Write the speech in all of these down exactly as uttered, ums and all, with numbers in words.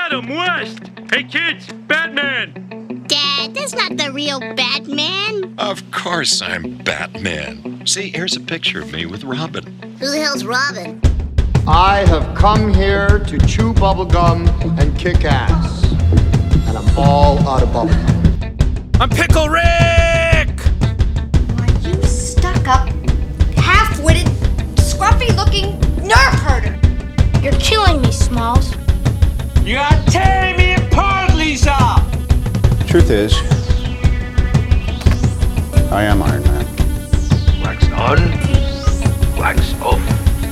Adam West. Hey, kids, Batman. Dad, that's not the real Batman. Of course I'm Batman. See, here's a picture of me with Robin. Who the hell's Robin? I have come here to chew bubblegum and kick ass. And I'm all out of bubblegum. I'm Pickle Rick. Why, you stuck-up, half-witted, scruffy-looking nerf herder. You're killing me, Smalls. You are tearing me apart, Lisa. Truth is, I am Iron Man. Wax on, wax off.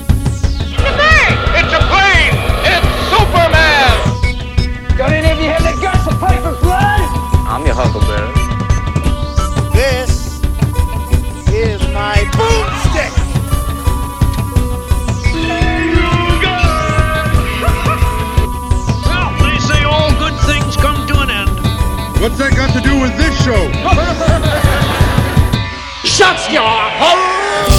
It's a plane! It's Superman! Don't any of you have the guts to fight for blood? I'm your Huckleberry. This is my boomstick! Well, they say all good things come to an end. What's that got to do with this show? Shut your hole!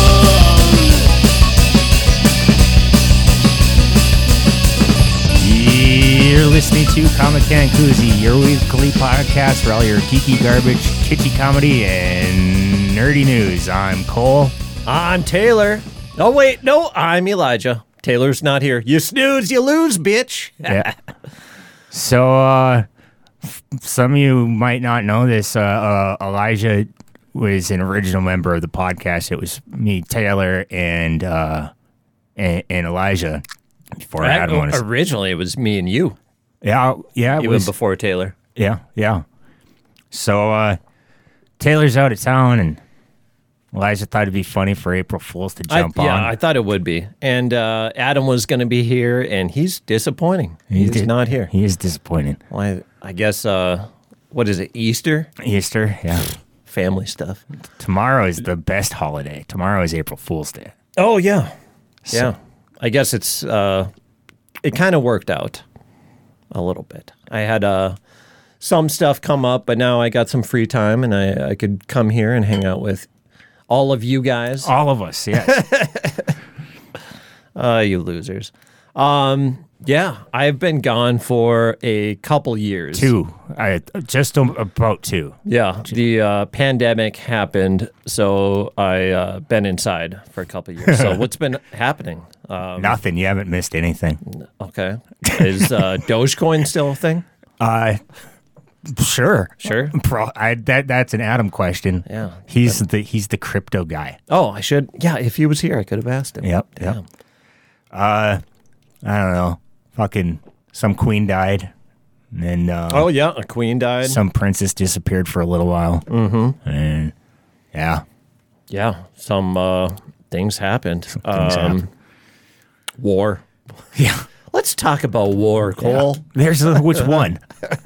You're listening to Comic Can Koozie, your weekly podcast for all your geeky garbage, kitschy comedy, and nerdy news. I'm Cole. I'm Taylor. Oh, wait, no, I'm Elijah. Taylor's not here. You snooze, you lose, bitch. Yeah. So, uh, f- some of you might not know this. Uh, uh, Elijah was an original member of the podcast. It was me, Taylor, and uh, and, and Elijah. Before I had one. Originally, it was me and you. Yeah, yeah. It Even was before Taylor. Yeah, yeah. So, uh, Taylor's out of town, and Elijah thought it'd be funny for April Fools to jump I, yeah, on. I thought it would be. And uh, Adam was going to be here, and he's disappointing. He He's did- not here. He is disappointing. Well, I, I guess, uh, what is it, Easter? Easter, yeah. Family stuff. Tomorrow is the best holiday. Tomorrow is April Fool's Day. Oh, yeah. So- Yeah. I guess it's, uh, it kind of worked out a little bit. I had uh, some stuff come up, but now I got some free time, and I, I could come here and hang out with all of you guys. All of us, yes. Uh, you losers. Um, yeah, I've been gone for a couple years. two. I just um, about two. Yeah, the uh, pandemic happened, so I uh, been inside for a couple years. So what's been happening? Um, Nothing. You haven't missed anything. okay, is uh, Dogecoin still a thing? Uh, sure, Sure. Pro, I, that that's an Adam question. Yeah. he's the he's the crypto guy. Oh, I should. Yeah, if he was here, I could have asked him. Yep. Damn. Yep. Uh, I don't know. Fucking some queen died, and then uh, Oh yeah, a queen died. some princess disappeared for a little while. Mm-hmm. And yeah, Yeah, some uh, things happened. things um, happened. War. yeah. Let's talk about war, Cole. There's a, which one?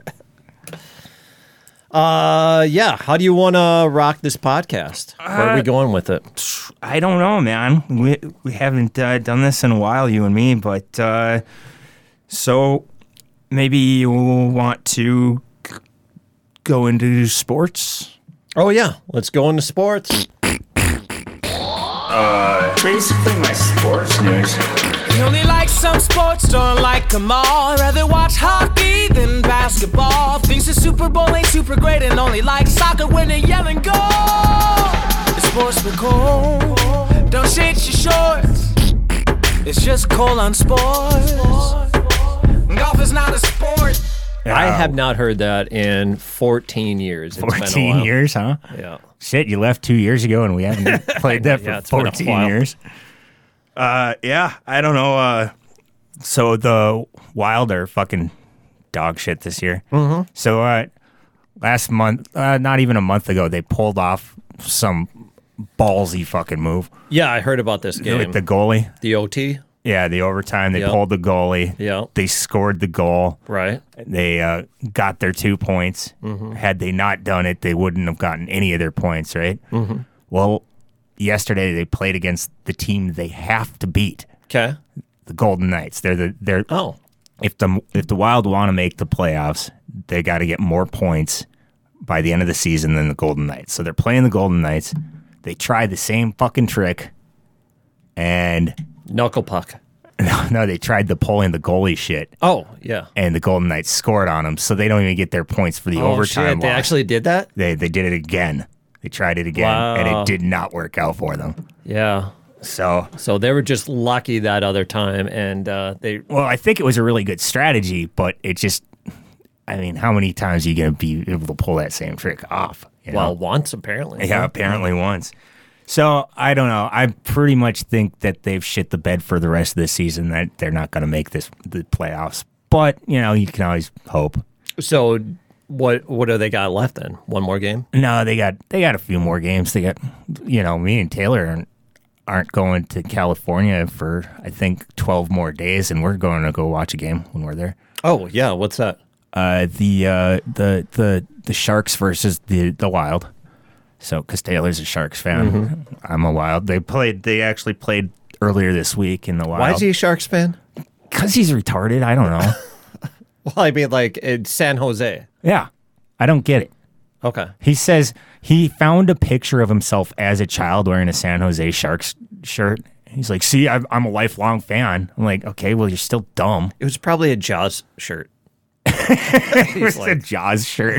Uh, yeah. How do you want to rock this podcast? Where are we Uh, going with it? I don't know, man. We we haven't uh, done this in a while, you and me, but uh, so maybe you want to g- go into sports. Oh yeah, let's go into sports. Basically, my sports news. You only like some sports, don't like them all. Rather watch hockey than basketball. Thinks the Super Bowl ain't super great and only like soccer when they yell and go. It's sports with Cole. Don't shade your shorts. It's just Cole on sports. Golf is not a sport. I have not heard that in fourteen years. It's been a fourteen while. years, huh? Yeah. Shit, you left two years ago, and we haven't played that for Yeah, it's been a fourteen while. years. Uh, yeah, I don't know. Uh, so the Wild are fucking dog shit this year. Mm-hmm. So uh, last month, uh, not even a month ago, they pulled off some ballsy fucking move Yeah, I heard about this game. with the goalie. The O T. Yeah, the overtime. They Yep. pulled the goalie. Yeah. They scored the goal. Right. They uh, got their two points. Mm-hmm. Had they not done it, they wouldn't have gotten any of their points, right? Mm-hmm. Well, yesterday they played against the team they have to beat, Okay. the Golden Knights. They're the they're Oh. if the if the Wild want to make the playoffs, they got to get more points by the end of the season than the Golden Knights. So they're playing the Golden Knights. They tried the same fucking trick, and Knuckle puck. No, no, they tried the pulling the goalie shit. Oh, yeah. And the Golden Knights scored on them, so they don't even get their points for the oh, overtime shit. They loss. actually did that? They they did it again. They tried it again, Wow. and it did not work out for them. Yeah. So, so they were just lucky that other time, and uh, they. Well, I think it was a really good strategy, but it just, I mean, how many times are you going to be able to pull that same trick off? You know? Well, once apparently. Yeah, apparently once. So I don't know. I pretty much think that they've shit the bed for the rest of the season. That they're not going to make this the playoffs. But you know, you can always hope. So. What what do they got left then? One more game? No, they got they got a few more games. They got, you know, me and Taylor aren't, aren't going to California for I think twelve more days, and we're going to go watch a game when we're there. Oh yeah, what's that? Uh, the uh, the the the Sharks versus the the Wild. So, because Taylor's a Sharks fan, mm-hmm. I'm a Wild. They played. They actually played earlier this week in the Wild. Why is he a Sharks fan? Because he's retarded. I don't know. Well, I mean, like in San Jose. Yeah, I don't get it. Okay. He says he found a picture of himself as a child wearing a San Jose Sharks shirt. He's like, see, I'm I'm a lifelong fan. I'm like, okay, well, you're still dumb. It was probably a Jaws shirt. It was like... a Jaws shirt.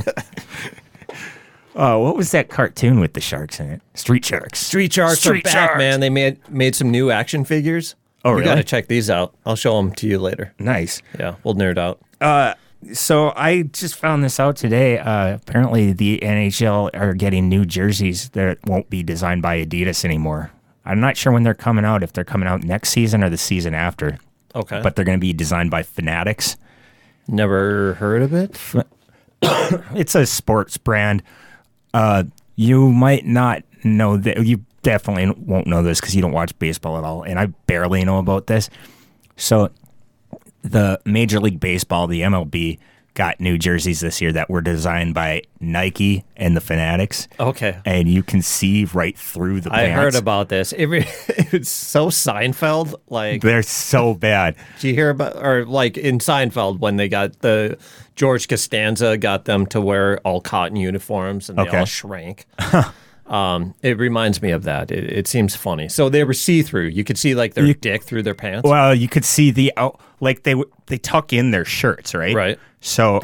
Oh, what was that cartoon with the sharks in it? Street Sharks. Street Sharks Street are back, Sharks. man. They made made some new action figures. Oh, you really? You got to check these out. I'll show them to you later. Nice. Yeah, we'll nerd out. Uh, so I just found this out today. Uh, apparently, the N H L are getting new jerseys that won't be designed by Adidas anymore. I'm not sure when they're coming out, if they're coming out next season or the season after. Okay. But they're going to be designed by Fanatics. Never heard of it? It's a sports brand. Uh, you might not know that. You definitely won't know this because you don't watch baseball at all, and I barely know about this. So the Major League Baseball, the M L B, got new jerseys this year that were designed by Nike and the Fanatics. Okay. And you can see right through the pants. I heard about this. It re- it's so Seinfeld. Like They're so bad. Did you hear about, or like in Seinfeld when they got the, George Costanza got them to wear all cotton uniforms and they Okay. all shrank. Um, it reminds me of that. It, it seems funny. So they were see-through. You could see like their You- dick through their pants. Well, you could see the out, like they w- they tuck in their shirts, right? Right. So,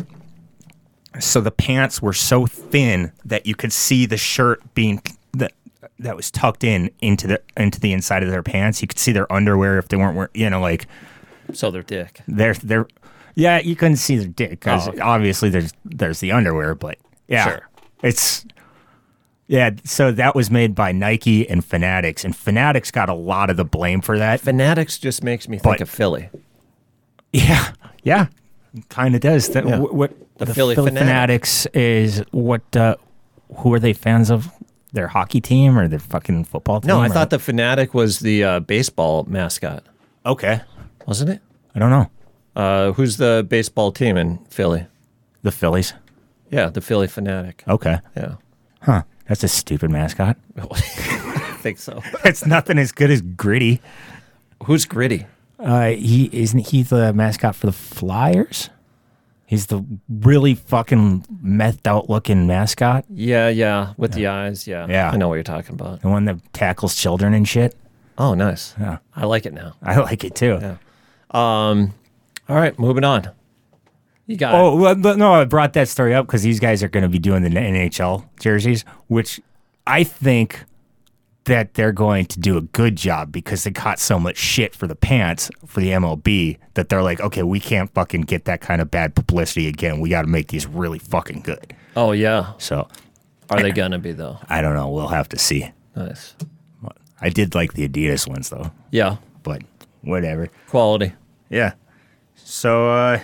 so the pants were so thin that you could see the shirt being that that was tucked in into the into the inside of their pants. You could see their underwear if they weren't wearing, you know, like So their dick. they're they're yeah, you couldn't see their dick because Oh, okay. obviously there's there's the underwear, but yeah, Sure. it's. Yeah, so that was made by Nike and Fanatics, and Fanatics got a lot of the blame for that. Fanatics just makes me think But- of Philly. Yeah, yeah, kind of does. That, Yeah. wh- what The Philly Fanatic. Fanatics is what? Uh, who are they fans of? Their hockey team or their fucking football team? No, I or- thought the Fanatic was the uh, baseball mascot. Okay, Wasn't it? I don't know. Uh, who's the baseball team in Philly? The Phillies. Yeah, the Philly Fanatic. Okay, Yeah. huh? That's a stupid mascot. I think so. It's nothing as good as Gritty. Who's Gritty? Uh, he isn't he the mascot for the Flyers? He's the really fucking methed out looking mascot. Yeah, yeah, with the eyes. Yeah. Yeah. I know what you're talking about. The one that tackles children and shit. Oh, nice. Yeah. I like it now. I like it too. Yeah. Um, all right, moving on. You got Oh, well, but no, I brought that story up because these guys are going to be doing the N H L jerseys, which I think that they're going to do a good job because they caught so much shit for the pants for the M L B that they're like, okay, we can't fucking get that kind of bad publicity again. We got to make these really fucking good. it. Oh, yeah. So Are they going to be, though? I don't know. We'll have to see. Nice. I did like the Adidas ones though, Yeah. but whatever. Quality. Yeah. So, uh,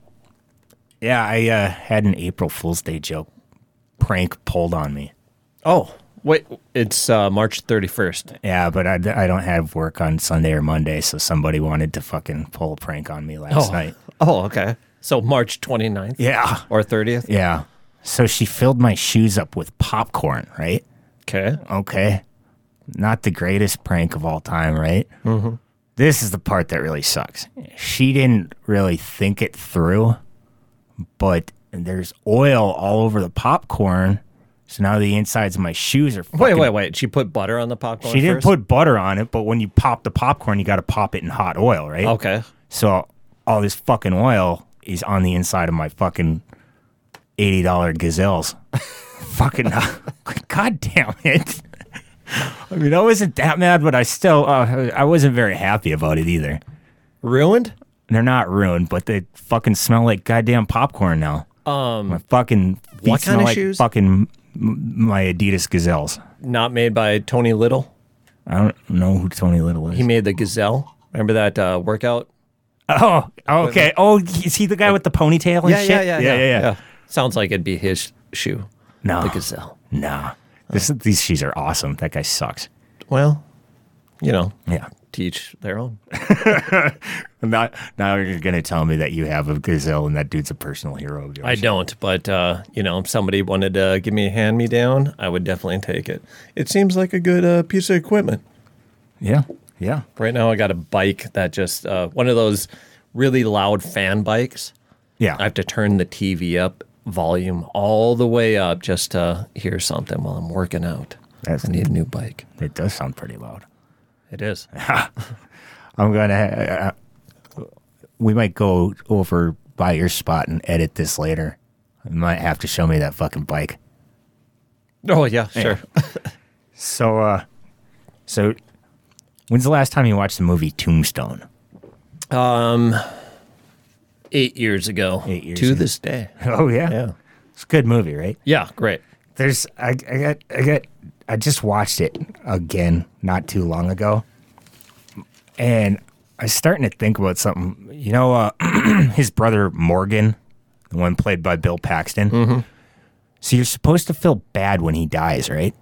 yeah, I uh, had an April Fool's Day joke prank pulled on me. Oh, wait. It's uh, March thirty-first. Yeah, but I, I don't have work on Sunday or Monday, so somebody wanted to fucking pull a prank on me last Oh. night. Oh, okay. So March twenty-ninth Yeah. or thirtieth? Yeah. So she filled my shoes up with popcorn, right? Okay. Okay. Not the greatest prank of all time, right? Mm-hmm. This is the part that really sucks. She didn't really think it through, but there's oil all over the popcorn, So now the insides of my shoes are fucking... Wait, wait, wait. She put butter on the popcorn She didn't first? put butter on it, but when you pop the popcorn, you got to pop it in hot oil, right? Okay. So all this fucking oil is on the inside of my fucking eighty dollars Gazelles. Fucking... God damn it. I mean, I wasn't that mad, but I still... Uh, I wasn't very happy about it either. Ruined? They're not ruined, but they fucking smell like goddamn popcorn now. Um, my fucking feet what smell kind of like shoes? fucking m- my Adidas Gazelles. Not made by Tony Little? I don't know who Tony Little is. He made the Gazelle. Remember that uh, workout? Oh, okay. Oh, is he the guy with the ponytail and Yeah, shit? yeah, yeah, yeah, yeah, yeah. Sounds like it'd be his shoe. No. The Gazelle. Nah. This, these shoes are awesome. That guy sucks. Well, you know. Yeah. Teach their own. Not, now you're going to tell me that you have a Gazelle and that dude's a personal hero of yours. I don't, but, uh, you know, if somebody wanted to give me a hand-me-down, I would definitely take it. It seems like a good uh, piece of equipment. Yeah, yeah. Right now I got a bike that just, uh, one of those really loud fan bikes. Yeah. I have to turn the T V up, going all the way up just to hear something while I'm working out. That's, I need a new bike. It does sound pretty loud. It is. I'm going to... Uh, we might go over by your spot and edit this later. You might have to show me that fucking bike. Oh, yeah, sure. Yeah. so, uh... So, when's the last time you watched the movie Tombstone? Um... Eight years ago. Eight years To ago. this day. Oh, yeah? Yeah. It's a good movie, right? Yeah, great. There's... I, I got... I got... I just watched it again not too long ago. And I was starting to think about something. You know, uh, his brother Morgan, the one played by Bill Paxton. Mm-hmm. So you're supposed to feel bad when he dies, right?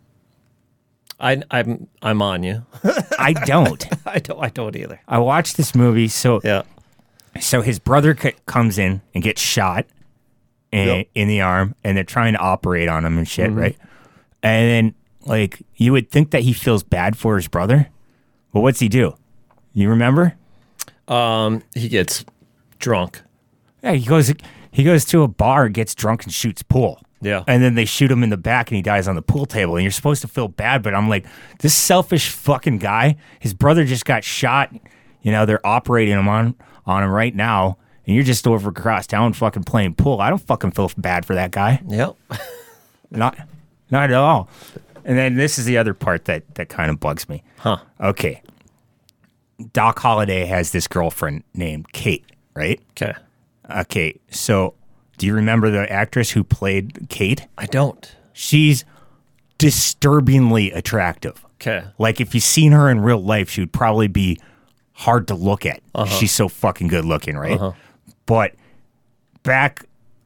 I, I'm I'm on you. I don't. I don't. I don't either. I watched this movie. So yeah. So his brother c- comes in and gets shot in, Yep. in the arm, and they're trying to operate on him and shit, Mhm. right? And then, like, you would think that he feels bad for his brother, but what's he do? You remember? Um, he gets drunk. Yeah, he goes. He goes to a bar, gets drunk, and shoots pool. Yeah. And then they shoot him in the back, and he dies on the pool table. And you're supposed to feel bad, but I'm like, this selfish fucking guy. His brother just got shot. You know, they're operating him on on him right now, and you're just over across town fucking playing pool. I don't fucking feel bad for that guy. Yep. Not, not at all. And then this is the other part that that kind of bugs me. Huh. Okay. Doc Holliday has this girlfriend named Kate, right? Okay. Okay. So, do you remember the actress who played Kate? I don't. She's disturbingly attractive. Okay. Like, if you've seen her in real life, she would probably be hard to look at. Uh-huh. She's so fucking good looking, right? Uh-huh. But back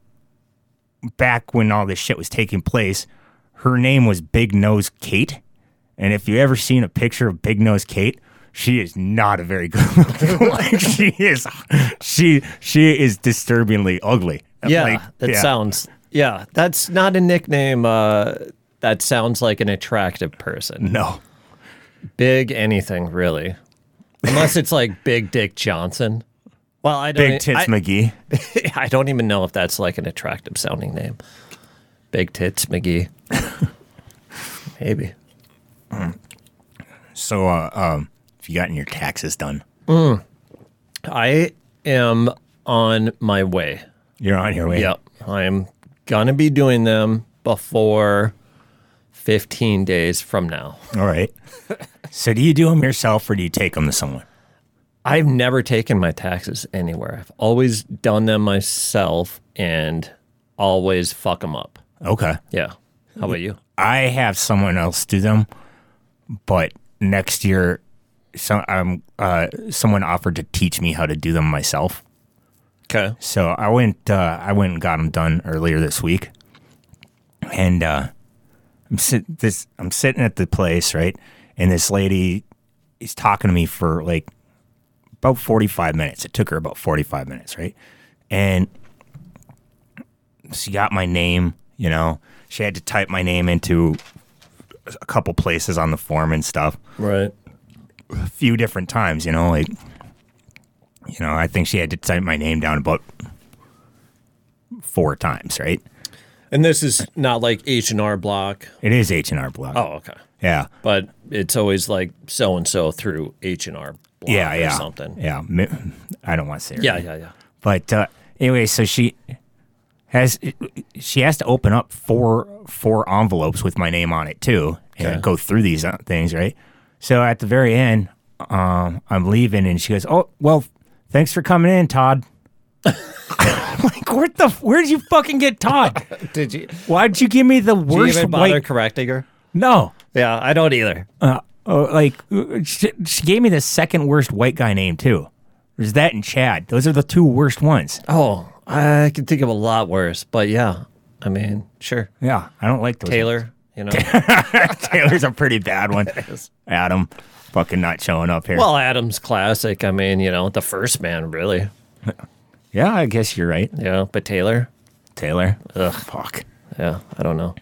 back when all this shit was taking place, her name was Big Nose Kate. And if you ever seen a picture of Big Nose Kate, she is not a very good looking. Like, she is she she is disturbingly ugly. Yeah, Like, that yeah. sounds. Yeah, that's not a nickname. Uh, that sounds like an attractive person. No. Big anything really, unless it's like Big Dick Johnson. Well, I don't. Big Tits I, McGee. I don't even know if that's like an attractive sounding name. Big Tits McGee. Maybe. So, uh, um, have you gotten your taxes done? Mm. I am on my way. You're on your way. Yep. I'm going to be doing them before fifteen days from now. All right. So do you do them yourself or do you take them to someone? I've never taken my taxes anywhere. I've always done them myself and always fuck them up. Okay. Yeah. How about you? I have someone else do them, but next year, some um, uh, someone offered to teach me how to do them myself. Okay. So I went. Uh, I went and got them done earlier this week, and uh, I'm sit this. I'm sitting at the place, right, and this lady is talking to me for like about forty-five minutes. It took her about forty-five minutes, right, and she got my name. You know, she had to type my name into a couple places on the form and stuff. Right. A few different times, you know, like, you know, I think she had to type my name down about four times, right? And this is not like H and R Block. It is H and R Block. Oh, okay. Yeah. But it's always like so and so through H and R Block Yeah, or yeah. something. Yeah. Mi- I don't want to say her Yeah, name. yeah, yeah. But uh, anyway, so she has she has to open up four four envelopes with my name on it too, and Okay. go through these uh, things, right? So at the very end, um, I'm leaving, and she goes, "Oh, well, thanks for coming in, Todd." Like, where the where'd you fucking get Todd? Did you? Why'd you give me the Did you worst even bother white? correcting her? No. Yeah, I don't either. Uh, oh, like uh, she, she gave me the second worst white guy name too. There's that and Chad. Those are the two worst ones. Oh, I can think of a lot worse, but yeah, I mean, sure. Yeah, I don't like those. Taylor, you know. Taylor's a pretty bad one. Adam, fucking not showing up here. Well, Adam's classic. I mean, you know, the first man, really. Yeah, I guess you're right. Yeah, but Taylor, Taylor, ugh, fuck. Yeah, I don't know.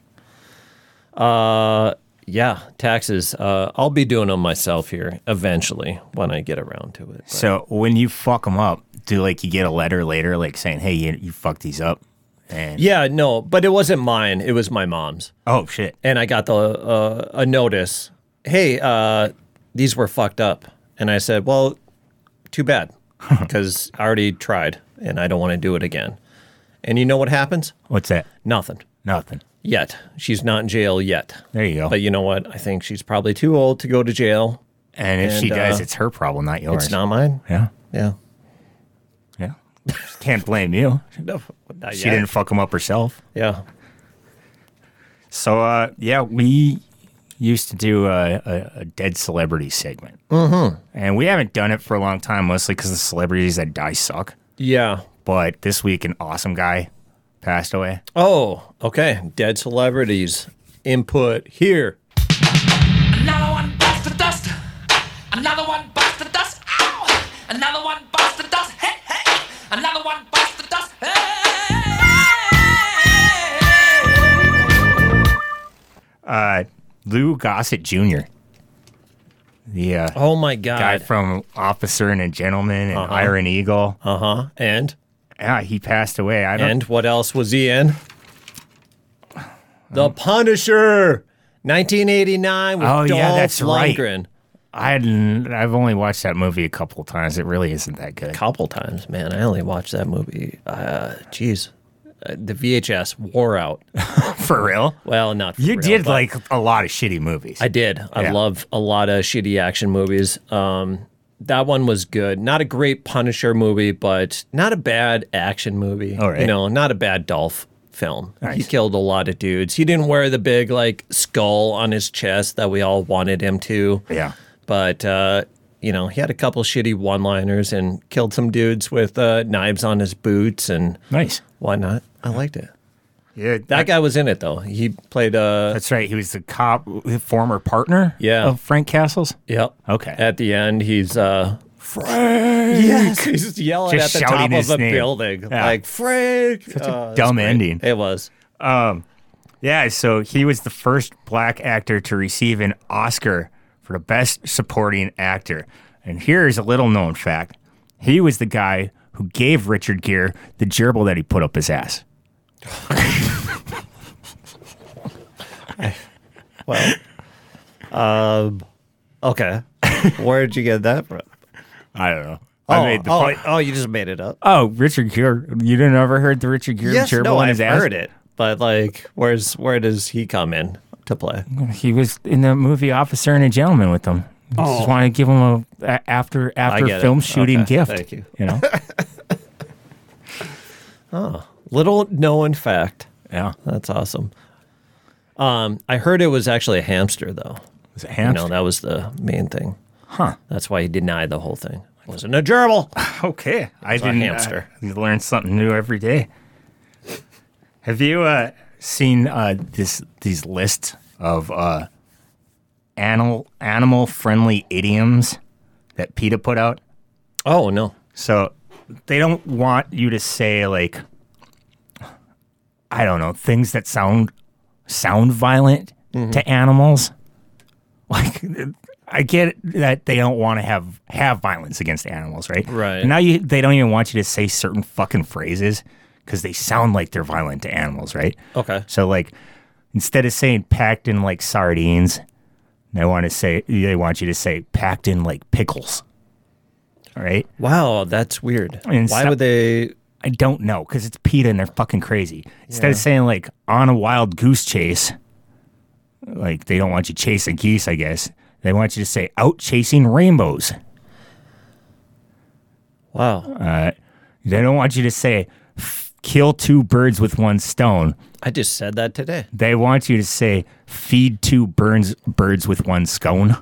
Uh, yeah, taxes. Uh, I'll be doing them myself here eventually when I get around to it. But. So when you fuck them up, do like you get a letter later, like saying, "Hey, you, you fucked these up," and Yeah, no, but it wasn't mine. It was my mom's. oh shit, And I got the uh, a notice. Hey, uh, these were fucked up. And I said, well, too bad, because I already tried, and I don't want to do it again. And you know what happens? what's that? Nothing. Nothing. Yet. She's not in jail yet. There you go. But you know what? I think she's probably too old to go to jail. and if she and, does, uh, it's her problem, not yours. It's not mine. Yeah, Yeah. yeah. Can't blame you. No, not She yet. didn't fuck them up herself. Yeah. So, uh, yeah, we used to do a, a, a dead celebrity segment. Mm-hmm. And we haven't done it for a long time, mostly because the celebrities that die suck. Yeah. But this week, an awesome guy passed away. Oh, okay. Dead celebrities. Input here. Another one bites the dust. Another one bites the dust. Ow! Another one bites the dust. Hey, hey! Another one bites the dust. Hey! Uh, Lou Gossett Junior The uh, Oh, my God. guy from Officer and a Gentleman and Uh-huh. Iron Eagle. Uh-huh. And? Yeah, he passed away. I don't. And what else was he in? The Punisher, nineteen eighty-nine with Oh, Dolph yeah, that's right. Lundgren. I hadn't, I've only watched that movie a couple of times. It really isn't that good. Couple times, man. I only watched that movie. Uh, jeez, uh, the V H S wore out. For real? Well, not for You real, did but like a lot of shitty movies. I did. I Yeah. love a lot of shitty action movies. Um, that one was good. Not a great Punisher movie, but not a bad action movie. All right. You know, not a bad Dolph film. He Nice. killed a lot of dudes. He didn't wear the big like skull on his chest that we all wanted him to. Yeah. But uh, you know, he had a couple shitty one-liners and killed some dudes with uh, knives on his boots and Nice. why not? I liked it. Yeah, That guy was in it though. He played uh That's right. He was the cop, the former partner Yeah. of Frank Castles. Yep. Okay. At the end, he's uh Frank. yes, he's yelling Just at the shouting top his of a name. building Yeah. like Frank. Such a Uh, it's dumb great. ending. It was. Um, yeah, so he was the first black actor to receive an Oscar for the Best Supporting Actor. And here's a little known fact. He was the guy who gave Richard Gere the gerbil that he put up his ass. Well, um, okay. Where did you get that from? I don't know. Oh, I made the oh, point. oh, you just made it up. Oh, Richard Gere. You didn't ever heard the Richard Gere Yes, gerbil no, in I've his ass? heard it, but like, where's where does he come in to play? He was in the movie Officer and a Gentleman with them. Oh. Just want to give him a, a after after get it. film shooting Okay, gift. thank you. You know. Oh, little known fact. Yeah. That's awesome. Um, I heard it was actually a hamster though. Was it You hamster? know, that was the main thing. Huh. That's why he denied the whole thing. It wasn't a gerbil. Okay. I It's a didn't. hamster. Uh, you learn something new every day. Have you uh, seen uh, this these lists of uh, animal animal friendly idioms that PETA put out? Oh no. So they don't want you to say like, I don't know, things that sound sound violent Mm-hmm. to animals. Like, I get that they don't want to have have violence against animals, right? Right. And now you they don't even want you to say certain fucking phrases because they sound like they're violent to animals, right? Okay. So like instead of saying packed in like sardines, they want to say they want you to say packed in like pickles. All right. Wow, that's weird. And Why so- would they? I don't know, because it's PETA and they're fucking crazy. Instead Yeah. of saying like on a wild goose chase, like they don't want you chasing geese, I guess. They want you to say out chasing rainbows. Wow. Uh, they don't want you to say f- kill two birds with one stone. I just said that today. They want you to say feed two birds birds with one scone.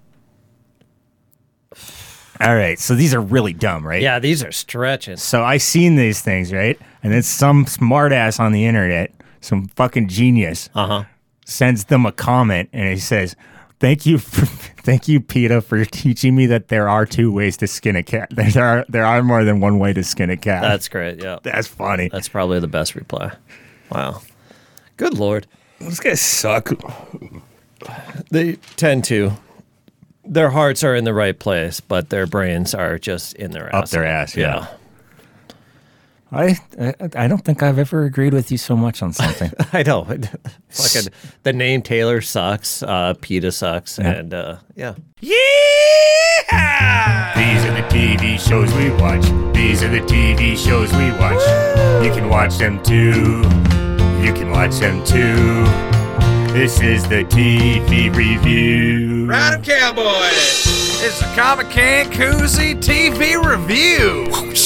All right, so these are really dumb, right? Yeah, these are stretching. So I seen these things, right? And then some smartass on the internet, some fucking genius, uh-huh. sends them a comment, and he says, "Thank you, for, thank you, PETA, for teaching me that there are two ways to skin a cat. There are there are more than one way to skin a cat." That's great. Yeah, that's funny. That's probably the best reply. Wow, good lord, those guys suck. They tend to. Their hearts are in the right place, but their brains are just in their ass. Up their ass, yeah. I, I I don't think I've ever agreed with you so much on something. I know. Fucking the name Taylor sucks. Uh, PETA sucks, Yeah. and uh, yeah. Yeah! These are the T V shows we watch. These are the T V shows we watch. You can watch them too. You can watch them too. This is the T V review. Ride 'em, cowboy. It's a Comic Can Koozie T V review.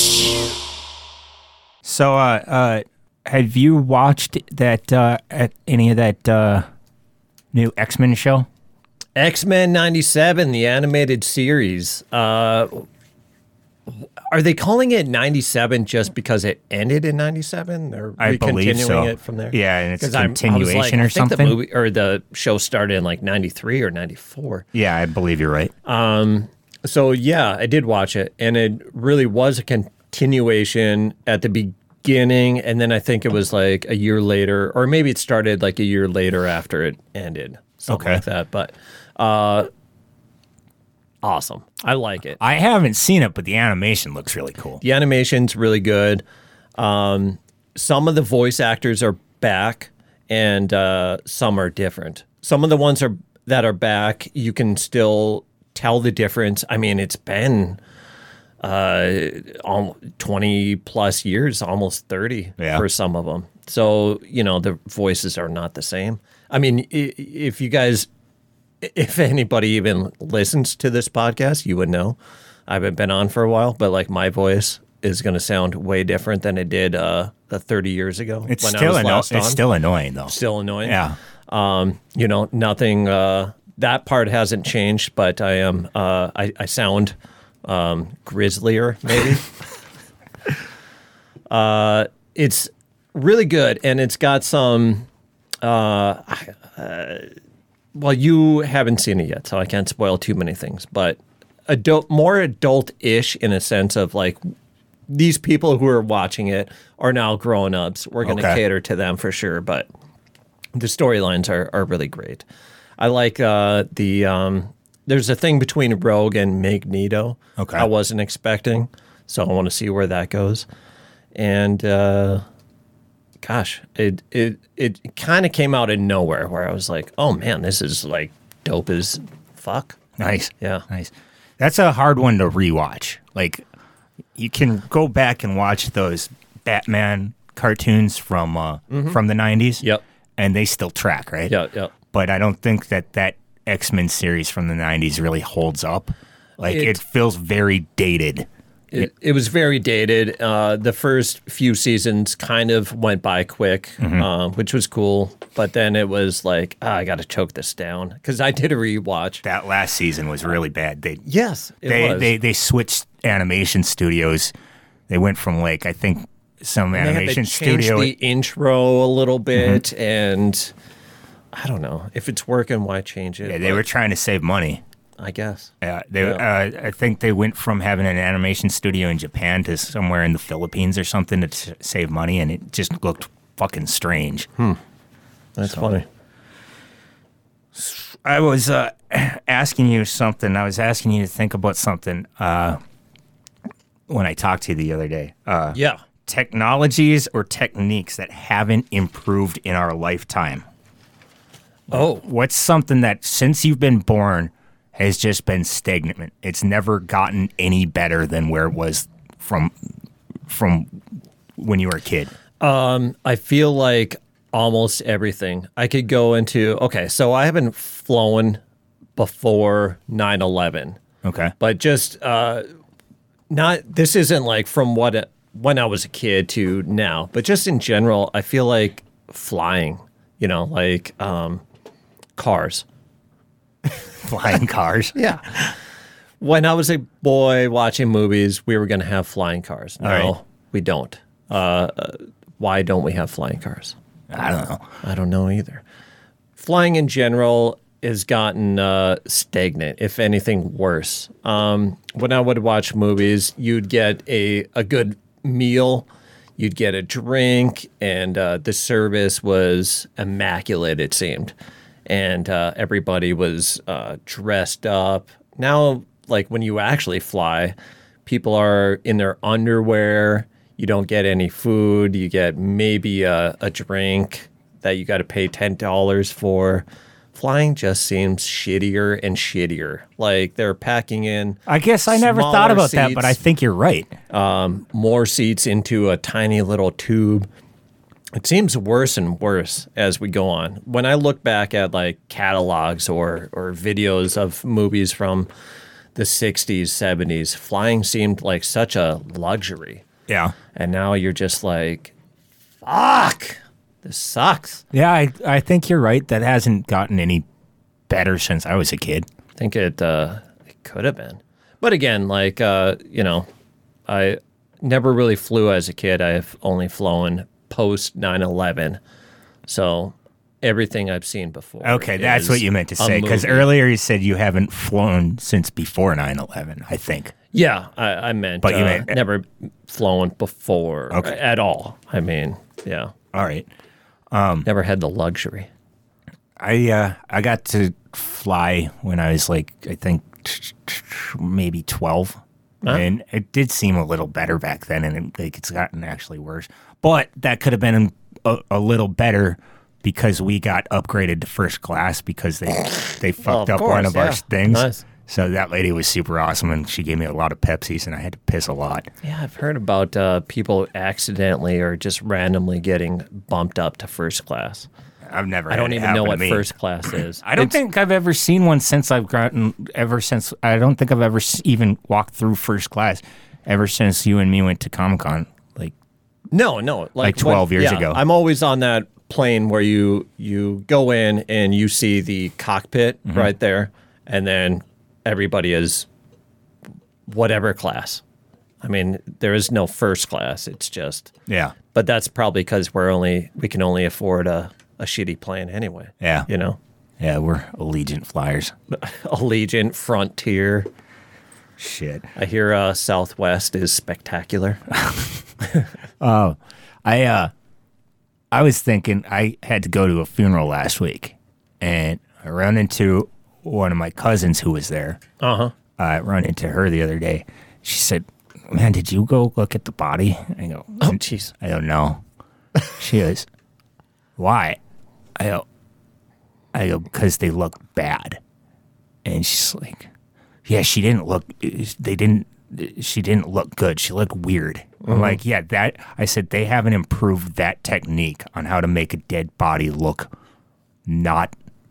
So, uh, uh, have you watched that uh, at any of that uh, new X-Men show? X-Men ninety-seven, the animated series. Uh, are they calling it ninety-seven just because it ended in ninety-seven? Or I we believe continuing so. it from there? Yeah, and it's a 'Cause I'm- I was continuation like, or I think something? The movie or the show started in like ninety-three or ninety-four. Yeah, I believe you're right. Um, so yeah, I did watch it, and it really was a continuation at the beginning, and then I think it was like a year later, or maybe it started like a year later after it ended, something Okay. like that. But uh, awesome, I like it. I haven't seen it, but the animation looks really cool. The animation's really good. Um, some of the voice actors are back, and uh, some are different. Some of the ones are that are back, you can still tell the difference. I mean, it's been uh, al- twenty plus years, almost thirty Yeah. for some of them. So, you know, the voices are not the same. I mean, i- if you guys, if anybody even listens to this podcast, you would know. I haven't been on for a while, but like my voice is going to sound way different than it did uh, uh, thirty years ago. It's when I still was anno- last it's on. still annoying though. Still annoying. Yeah. Um, you know, nothing. Uh, that part hasn't changed, but I am. Uh, I, I sound um, grislier, maybe. uh, it's really good, and it's got some. Uh, uh, well, you haven't seen it yet, so I can't spoil too many things. But adult, more adult-ish in a sense of like these people who are watching it are now grown-ups. We're going to Okay. cater to them for sure, but the storylines are, are really great. I like uh, the um, there's a thing between Rogue and Magneto. Okay. I wasn't expecting, so I want to see where that goes. And uh, gosh, it it it kind of came out of nowhere where I was like, oh man, this is like dope as fuck. Nice. Yeah. Nice. That's a hard one to rewatch. Like, you can go back and watch those Batman cartoons from uh, Mhm. from the nineties. Yep. And they still track, right? Yeah, yeah. But I don't think that that X-Men series from the nineties really holds up. Like, it, It- feels very dated. It, it was very dated. Uh, the first few seasons kind of went by quick, Mhm. uh, which was cool. But then it was like, ah, I got to choke this down because I did a rewatch. That last season was really bad. They Yes, it they, was. they they switched animation studios. They went from like I think some And they had to animation change studio. the intro a little bit, and I don't know if it's working. Why change it? Yeah, they But were trying to save money. I guess. Yeah, they. Yeah. Uh, I think they went from having an animation studio in Japan to somewhere in the Philippines or something to s- save money, and it just looked fucking strange. Hmm. That's So- funny. I was uh, asking you something. I was asking you to think about something uh, when I talked to you the other day. Uh, Yeah. technologies or techniques that haven't improved in our lifetime. Oh. What's something that since you've been born has just been stagnant? It's never gotten any better than where it was from from when you were a kid. Um, I feel like almost everything. I could go into, okay, so I haven't flown before nine eleven. Okay. But just uh, not, this isn't like from what it, when I was a kid to now, but just in general, I feel like flying, you know, like um, cars. Flying cars? Yeah. When I was a boy watching movies, we were going to have flying cars. No, right. we don't. Uh, uh, why don't we have flying cars? I don't know. I don't know either. Flying in general has gotten uh, stagnant, if anything worse. Um, when I would watch movies, you'd get a, a good meal, you'd get a drink, and uh, the service was immaculate, it seemed. And uh, everybody was uh, dressed up. Now, like when you actually fly, people are in their underwear. You don't get any food. You get maybe a, a drink that you got to pay ten dollars for. Flying just seems shittier and shittier. Like they're packing in. I guess I never thought about that, but I think you're right. Um, more seats into a tiny little tube. It seems worse and worse as we go on. When I look back at like catalogs or or videos of movies from the sixties, seventies, flying seemed like such a luxury. Yeah. And now you're just like, fuck, this sucks. Yeah, I, I think you're right. That hasn't gotten any better since I was a kid. I think it, uh, it could have been. But again, like, uh, you know, I never really flew as a kid. I've only flown post nine eleven. So everything I've seen before. Okay, that's is what you meant to a say. Because movie. earlier you said you haven't flown since before nine eleven, I think. Yeah, I, I meant, But you uh, meant- never flown before Okay. at all. I mean, yeah. All right. Never had the luxury. I uh, I got to fly when I was like, I think t- t- maybe twelve. Huh? And it did seem a little better back then, and it, like, it's gotten actually worse. But that could have been a, a little better because we got upgraded to first class because they they fucked of up one course, of our yeah. things. Nice. So that lady was super awesome, and she gave me a lot of Pepsis, and I had to piss a lot. Yeah, I've heard about uh, people accidentally or just randomly getting bumped up to first class. I've never. I don't had it even know happen what to me. first class is. I don't It's- think I've ever seen one since I've gotten. Ever since I don't think I've ever s- even walked through first class. Ever since you and me went to Comic Con, like No, no. Like, Like twelve when- years yeah, ago. I'm always on that plane where you you go in and you see the cockpit Mm-hmm. right there, and then everybody is whatever class. I mean, there is no first class. It's just yeah, but that's probably because we're only we can only afford a, a shitty plane anyway. yeah, You know, yeah. We're Allegiant flyers. Allegiant, Frontier. Shit. I hear uh, Southwest is spectacular. Oh, I uh, I was thinking I had to go to a funeral last week, and I ran into one of my cousins who was there. Uh huh. I run into her the other day. She said, "Man, did you go look at the body?" I go, Oh, jeez. I don't know. She goes, "Why?" I go, I go, because they look bad. And she's like, "Yeah, she didn't look. They didn't. She didn't look good. She looked weird." Mm-hmm. I'm like, "Yeah, that." I said they haven't improved that technique on how to make a dead body look not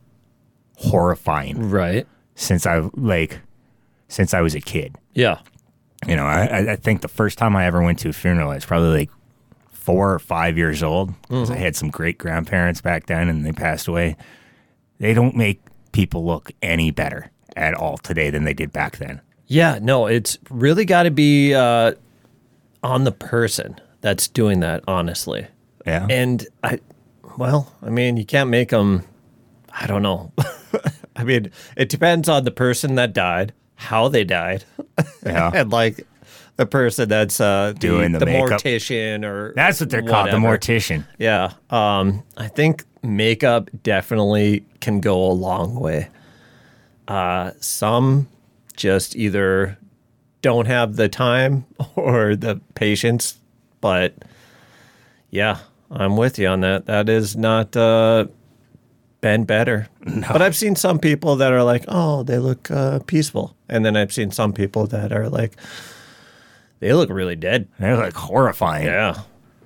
horrifying Right. since I like since I was a kid. Yeah. You know, I, I- I think the first time I ever went to a funeral, I was probably like four or five years old. 'Cause I had some great grandparents back then, and they passed away. They don't make people look any better at all today than they did back then. Yeah, no, it's really got to be uh, on the person that's doing that, honestly. Yeah. And I, well, I mean, you can't make them, I don't know. I mean, it depends on the person that died, how they died, Yeah. and like the person that's uh, the, Doing the makeup. mortician or That's what they're called, the whatever. mortician. Yeah. Um, I think makeup definitely can go a long way. Uh, some just either don't have the time or the patience but yeah, I'm with you on that. That is not uh, been better. No. But I've seen some people that are like, oh, they look uh, peaceful. And then I've seen some people that are like, they look really dead. They look horrifying. Yeah.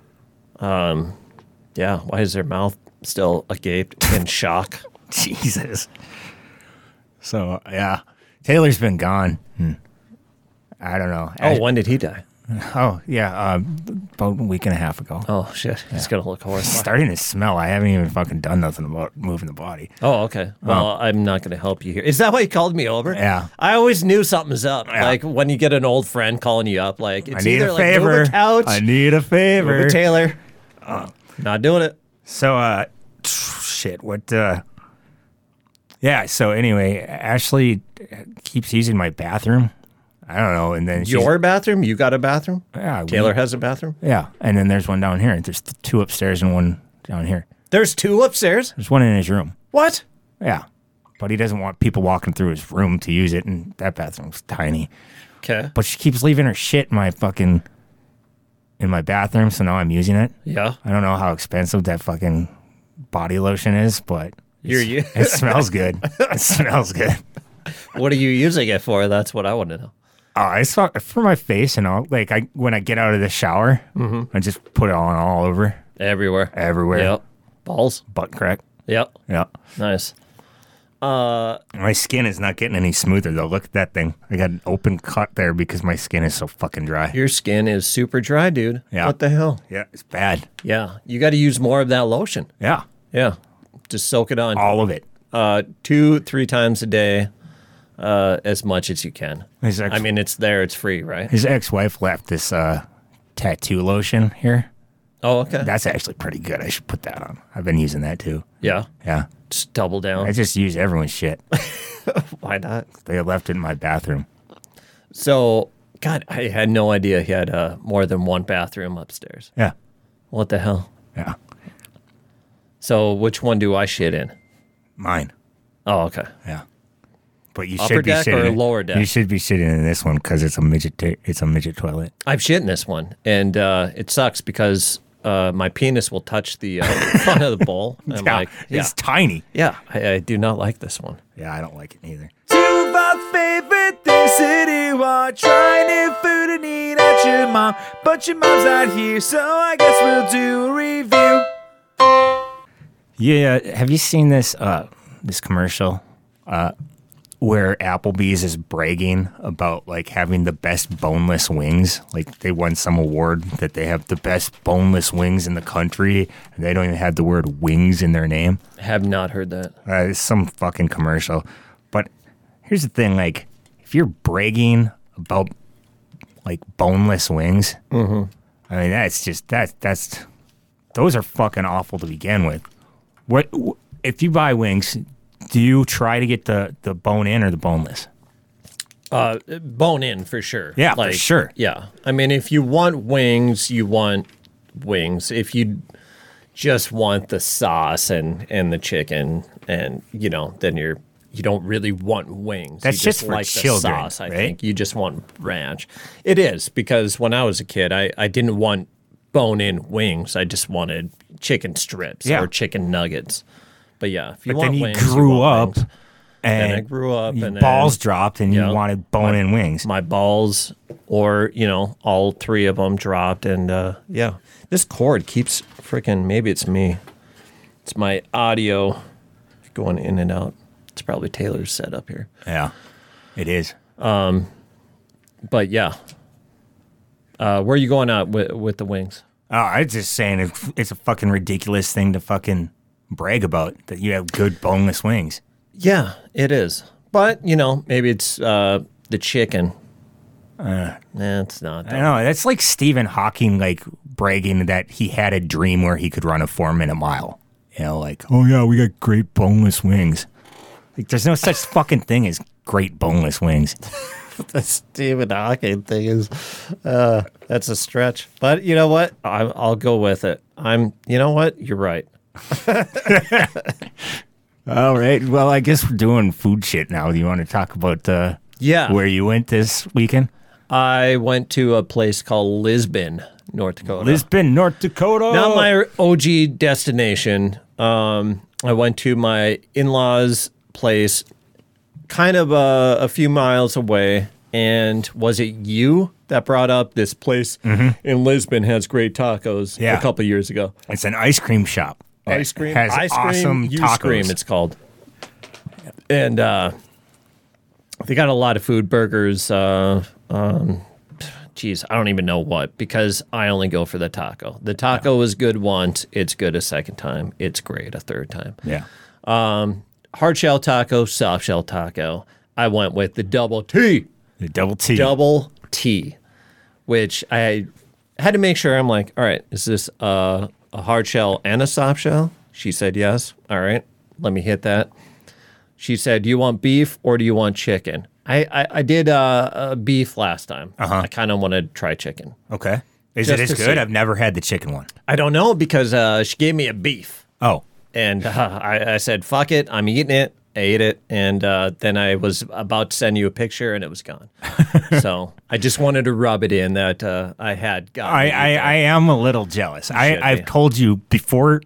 Um, yeah. Why is their mouth still agape in shock? Jesus. So, yeah. Taylor's been gone. Hmm. I don't know. Oh, I, when did he die? Oh, yeah. Uh, about a week and a half ago. Oh, shit. He's yeah. going to look horrified. It's starting to smell. I haven't even fucking done nothing about moving the body. Oh, okay. Well, oh. I'm not going to help you here. Is that why you called me over? Yeah. I always knew something's up. Yeah. Like when you get an old friend calling you up, like, it's I need either a like favor. move a couch. I need a favor. Move a Taylor. Uh, not doing it. So, uh, shit, what, uh, yeah, so anyway, Ashley keeps using my bathroom. I don't know, and then your bathroom? You got a bathroom? Yeah. Taylor we, has a bathroom? Yeah, and then there's one down here. There's two upstairs and one down here. There's two upstairs? There's one in his room. What? Yeah, but he doesn't want people walking through his room to use it, and that bathroom's tiny. Okay. But she keeps leaving her shit in my fucking, in my bathroom, so now I'm using it. Yeah. I don't know how expensive that fucking body lotion is, but You're, you- it smells good. It smells good. What are you using it for? That's what I want to know. Oh, it's for, for my face and all. Like I, when I get out of the shower, mm-hmm. I just put it on all over, everywhere, everywhere. Yep. Balls, butt crack. Yep. Yep. Nice. Uh, my skin is not getting any smoother though. Look at that thing. I got an open cut there because my skin is so fucking dry. Your skin is super dry, dude. Yeah. What the hell? Yeah, it's bad. Yeah. You got to use more of that lotion. Yeah. Yeah. Just soak it on. All of it. Uh, two, three times a day. Uh, as much as you can. His ex- I mean, it's there. It's free, right? His ex-wife left this uh, tattoo lotion here. Oh, okay. That's actually pretty good. I should put that on. I've been using that too. Yeah? Yeah. Just double down. I just use everyone's shit. Why not? They left it in my bathroom. So, God, I had no idea he had uh, more than one bathroom upstairs. Yeah. What the hell? Yeah. So, which one do I shit in? Mine. Oh, okay. Yeah. But you Upper should be deck sitting or in, lower deck? You should be sitting in this one because it's a midget. Ta- it's a midget toilet. I've shit in this one, and uh, it sucks because uh, my penis will touch the uh, front of the bowl. I'm yeah, like, yeah, it's tiny. Yeah, I, I do not like this one. Yeah, I don't like it either. Two of our favorite things to do are try new food and eat at your mom, but your mom's not here, so I guess we'll do a review. Yeah, have you seen this uh, this commercial? Uh, where Applebee's is bragging about like having the best boneless wings. Like they won some award that they have the best boneless wings in the country, and they don't even have the word wings in their name. Have not heard that. Uh, it's some fucking commercial. But here's the thing, like if you're bragging about like boneless wings, mm-hmm. I mean that's just that that's those are fucking awful to begin with. What if you buy wings? Do you try to get the, the bone in or the boneless? Uh, bone in for sure. Yeah, like, for sure. Yeah. I mean, if you want wings, you want wings. If you just want the sauce and, and the chicken, and you know, then you're you don't really want wings. That's you just, just for like children, the sauce. I right? think you just want ranch. It is because when I was a kid, I, I didn't want bone in wings. I just wanted chicken strips yeah. or chicken nuggets. But yeah, if you but want then you wings, grew you want up, wings. and then I grew up, your and balls then, dropped, and you you know, wanted bone-in wings. My balls, or you know, all three of them dropped, and uh, yeah, this cord keeps freaking. Maybe it's me. It's my audio going in and out. It's probably Taylor's setup here. Yeah, it is. Um, but yeah, uh, where are you going out with with the wings? Oh, I was just saying it's, it's a fucking ridiculous thing to fucking brag about that you have good boneless wings. Yeah, it is. But, you know, maybe it's uh, the chicken. Uh, nah, it's not. I don't know. That's like Stephen Hawking, like, bragging that he had a dream where he could run a four-minute mile. You know, like, oh, yeah, we got great boneless wings. Like, there's no such fucking thing as great boneless wings. The Stephen Hawking thing is, uh, that's a stretch. But you know what? I, I'll go with it. I'm, you know what? You're right. All right. Well, I guess we're doing food shit now. Do you want to talk about uh, yeah. where you went this weekend? I went to a place called Lisbon North Dakota. Lisbon, North Dakota. Not my O G destination. Um, I went to my in-laws' place, kind of uh, a few miles away. And was it you that brought up this place Mhm. in Lisbon has great tacos Yeah. a couple years ago? It's an ice cream shop. Ice cream, Has ice awesome cream, tacos. cream. It's called, and uh, they got a lot of food, burgers. Uh, um, geez, I don't even know what because I only go for the taco. The taco was good once. It's good a second time. It's great a third time. Yeah. Um, hard shell taco, soft shell taco. I went with the double T. The double T. Double T, which I had to make sure. I'm like, all right, is this uh, a hard shell and a soft shell? She said yes. All right, let me hit that. She said, do you want beef or do you want chicken? I, I, I did uh, uh, beef last time. Uh-huh. I kind of want to try chicken. Okay. Is Just it as to good? see. I've never had the chicken one. I don't know because uh, she gave me a beef. Oh. And uh, I, I said, fuck it, I'm eating it. I ate it, and uh, then I was about to send you a picture, and it was gone. So I just wanted to rub it in that uh, I had gotten I, to eat I, that. I am a little jealous. I, should I've be. told you before.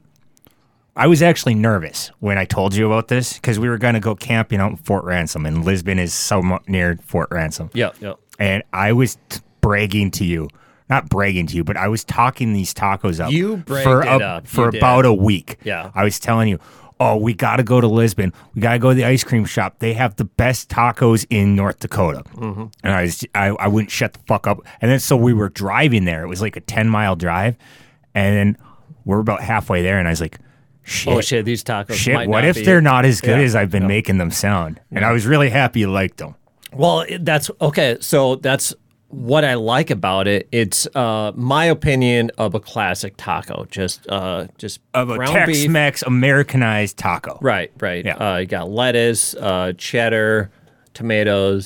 I was actually nervous when I told you about this because we were going to go camping out in Fort Ransom, and Lisbon is somewhat near Fort Ransom. Yep, yep. And I was t- bragging to you, not bragging to you, but I was talking these tacos up. You bragged for it a- up. for You did. about a week. Yeah. I was telling you, oh, we got to go to Lisbon. We got to go to the ice cream shop. They have the best tacos in North Dakota. Mhm. And I, was, I I wouldn't shut the fuck up. And then so we were driving there. It was like a ten mile drive. And then we're about halfway there. And I was like, shit. Oh, shit, these tacos Shit, might what not if be- they're not as good Yeah. as I've been No. making them sound? And I was really happy you liked them. Well, it- that's okay. So that's what I like about it. It's uh, my opinion of a classic taco. Just, uh, just Of a ground beef. Tex-Mex Americanized taco. Right, right. Yeah. Uh, you got lettuce, uh, cheddar, tomatoes,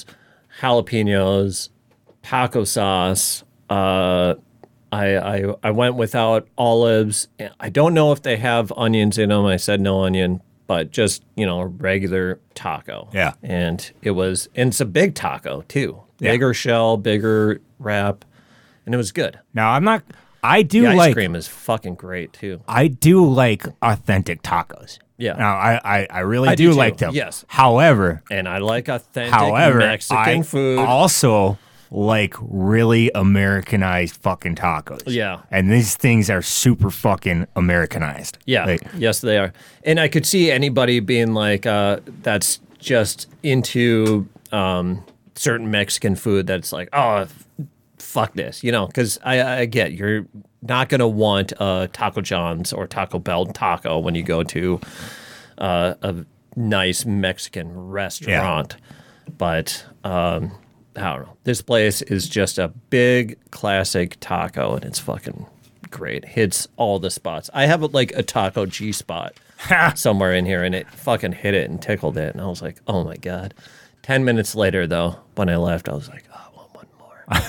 jalapenos, taco sauce. Uh, I, I I went without olives. I don't know if they have onions in them. I said no onion, but just you know a regular taco. Yeah. And it was, and it's a big taco too. Yeah. Bigger shell, bigger wrap, and it was good. Now, I'm not, I do The ice like, cream is fucking great too. I do like authentic tacos. Yeah. Now, I, I, I really I do, do too, like them. yes. However, And I like authentic however, Mexican I food. also like really Americanized fucking tacos. Yeah. And these things are super fucking Americanized. Yeah, Like, yes, they are. And I could see anybody being like, uh, that's just into um, certain Mexican food that's like, oh, f- fuck this, you know, because I, I get you're not going to want uh, Taco John's or Taco Bell taco when you go to uh, a nice Mexican restaurant. But um, I don't know. This place is just a big classic taco, and it's fucking great. Hits all the spots. I have like a taco G spot somewhere in here, and it fucking hit it and tickled it. And I was like, oh my God. Ten minutes later, though, when I left, I was like, oh, I want one more.